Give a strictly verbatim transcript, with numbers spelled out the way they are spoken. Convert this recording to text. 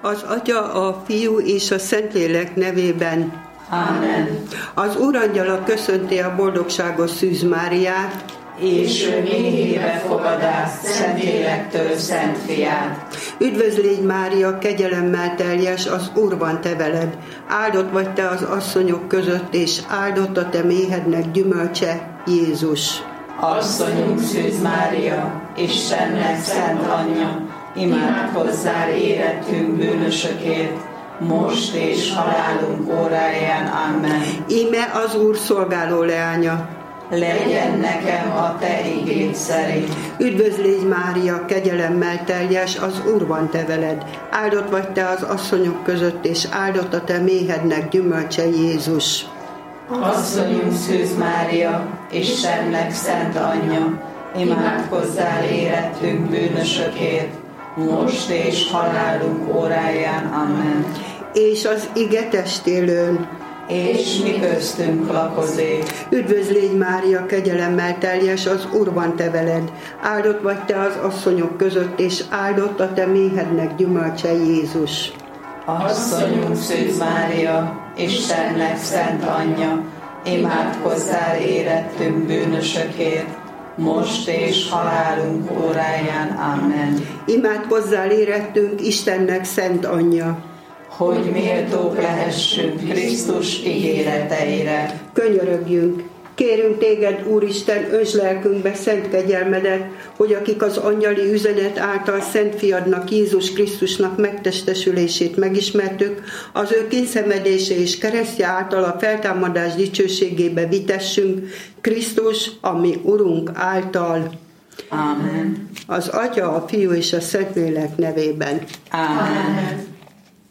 Az Atya, a Fiú és a Szentlélek nevében. Amen. Az Úrangyala köszönti a boldogságos Szűz Máriát, és ő méhébe fogadás Szentlélektől Szent Fiát. Üdvözl légy, Mária, kegyelemmel teljes, az Úr van te veled. Áldott vagy te az asszonyok között, és áldott a te méhednek gyümölcse, Jézus. Asszonyunk Szűz Mária, Istennek szent anyja, imádkozzál érettünk bűnösökért, most és halálunk óráján. Amen. Íme az Úr szolgáló leánya. Legyen nekem a te igéd szerint. Üdvözl légy, Mária, kegyelemmel teljes, az Úr van te veled. Áldott vagy te az asszonyok között, és áldott a te méhednek gyümölcse, Jézus. Asszonyunk Szűz Mária, Istennek szent anyja, imádkozzál érettünk bűnösökért, most és halálunk óráján. Amen. És az ige testélőn, és mi köztünk lakozik. Üdvözl légy, Mária, kegyelemmel teljes, az Úr van te veled. Áldott vagy te az asszonyok között, és áldott a te méhednek gyümölcse, Jézus. Asszonyunk Szűz Mária, Istennek szent anyja, imádkozzál érettünk bűnösökért, most és halálunk óráján. Amen. Imádkozzál érettünk, Istennek szent anyja, hogy méltók lehessünk Krisztus ígéreteire. Könyörögjünk! Kérünk téged, Úristen, öntsd lelkünkbe szent kegyelmedet, hogy akik az angyali üzenet által Szent Fiadnak, Jézus Krisztusnak megtestesülését megismertük, az ő kényszenvedése és keresztje által a feltámadás dicsőségébe vitessünk, Krisztus, ami Urunk által. Amen. Az Atya, a Fiú és a Szentlélek nevében. Amen.